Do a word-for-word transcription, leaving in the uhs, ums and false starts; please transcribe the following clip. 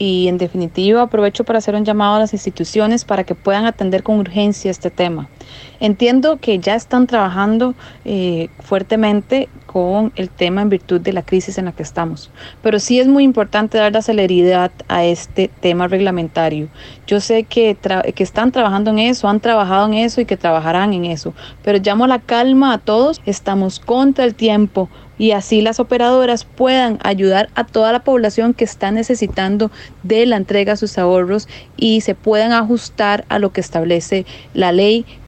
y en definitiva aprovecho para hacer un llamado a las instituciones para que puedan atender con urgencia este tema. Entiendo que ya están trabajando eh, fuertemente con el tema en virtud de la crisis en la que estamos, pero sí es muy importante dar la celeridad a este tema reglamentario. Yo sé que, tra- que están trabajando en eso, han trabajado en eso y que trabajarán en eso, pero llamo a la calma a todos, estamos contra el tiempo y así las operadoras puedan ayudar a toda la población que está necesitando de la entrega de sus ahorros y se puedan ajustar a lo que establece la ley